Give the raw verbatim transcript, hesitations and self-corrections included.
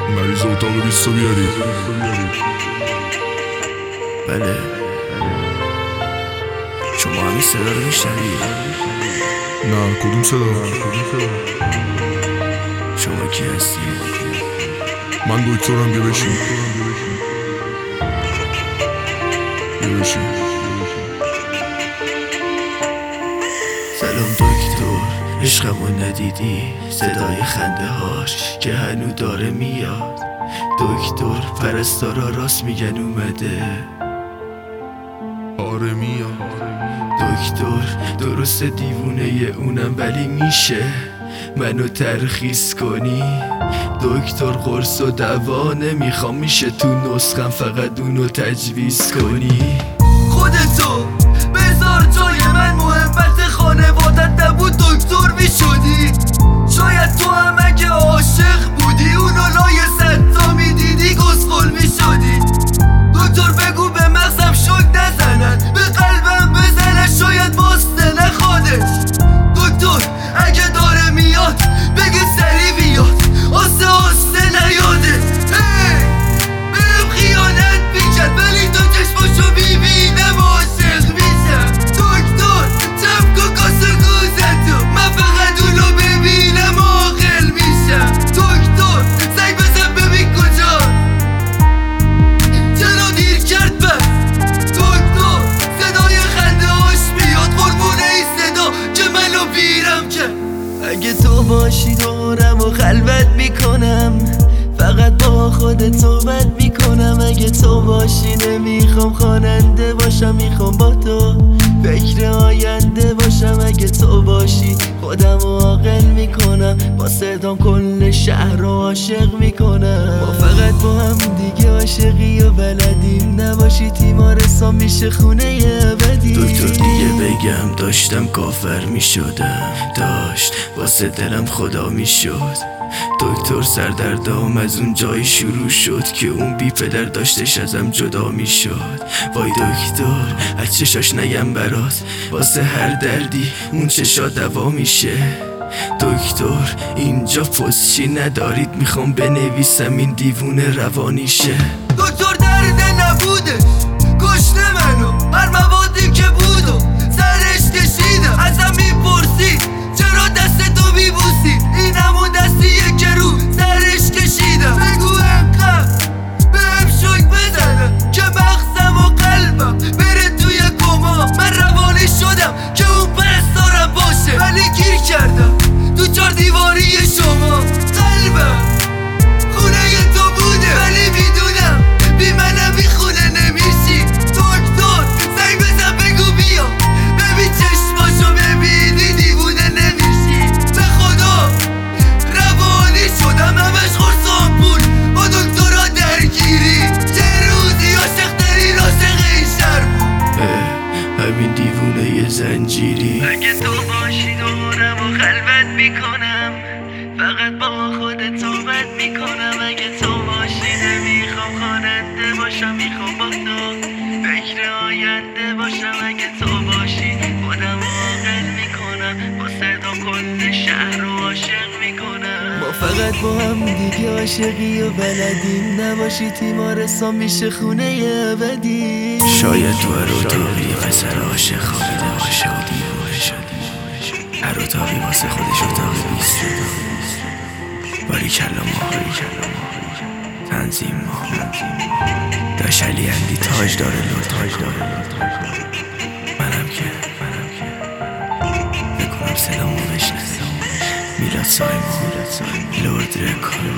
مریض اتاق بیستو بیارید. بله، شما همین صدا رو میشنوید؟ نه، کدوم صدا؟ شما کی هستی؟ من دکترم. بیا بشین بیا بشین سلام دکتر، عشقمو ندیدی؟ صدای خنده هاش که هنو داره میاد. دکتر، پرستارا راست میگن اومده. آره میاد. دکتر، درست دیوونه اونم ولی میشه منو ترخیص کنی؟ دکتر، قرص و دوا نمیخوام، میشه تو نسخم فقط اونو تجویز کنی؟ خودتو بذار جای من، محبت خانوادت نبود دکتر میشدی. شاید تو هم اگه عاشق بودی اونو لای صد میدیدی گسخل میشدی. دکتر بگو به مغزم شک نزنن، به قلبم بزنن، شاید باسته نخوادش. دکتر اگه داره میاد بگه سری بیاد، آسه آسته نیاده. بهم خیانت میکرد ولی تو چشماشو میبینم عاشق میشم. دکتر جمع کن کاسه گوزتو، من فقط اونو ببینم عاقل میشم. دکتر زنگ بزن ببین کجا، چرا دیر کرد بس. دکتر صدای خنده هاش میاد، قربونه ای صدا که منو بیرم کرد. اگه تو باشی دورم و خلوت میکنم، فقط با خودت صحبت میکنم. اگه تو باشی نمیخوام خواننده باشم، میخوام با تو فکر آینده باشم. اگه تو باشی خودم عاقل میکنم، با صدام کل شهر رو عاشق میکنم. ما فقط با هم دیگه عاشقی و بلدیم، نباشی تیمارستان میشه خونه ابدی. دکتر دیگه بگم داشتم کافر میشدم، داشت واسه دلم خدا میشد. دکتر سردردام از اون جایی شروع شد که اون بی پدر داشتش ازم جدا میشد. وای دکتر، از چشاش نگم برات، واسه هر دردی اون چشا دوا میشه. دکتر اینجا پستچی ندارید، میخوام بنویسم این دیوونه روانیشه. دکتر درد نبودش، کشته منو، هر موادی که بودو سرش کشیدم. ازم میپرسی چرا دست تو میبوسی، این همون دستیه که رو سرش کشیدم. بگو انقدر بهم شک بزنم که مغزم و قلبم بره توی کما. من روانی شدم که اون پرستارم باشه، ولی گیر کردم تو چار دیواری شما. قلبم خونه تو بوده ولی میدونم بی منم بی خونه نمیشی. دکتر زنگ بزن بگو بیا، ببین چشماشو ببینی دیوونه نمیشی. به خدا روانی شدم، همش خورس آمپول با دکترها درگیری. یه روزی عاشق ترین عاشق این شهر بود. همین دیوونه ی زنجیری. اگه تو باشی دورم و خلوت میکنم، فقط با خودت صحبت میکنم. اگه تو باشی نمیخوام خواننده باشم، میخوام با تو فکر آینده باشم. اگه تو باشی خودم عاقل میکنم، با صدا کل شهر رو عاشق میکنم. ما فقط با هم دیگه عاشقی و بلدیم، نباشی تیمارستان میشه خونه ابدی. شاید تو هر اتاقی پسر عاشق خوابیده باشه و دیوونه شده. هر اتاقی واسه خودش اتاقی بیسته. باریکلا ما تنظیم ما داشت علی اندی تاج داره لور تاج داره منم که منم که بکنم صدامو بشنه. میلاد سایما لورد رکورد.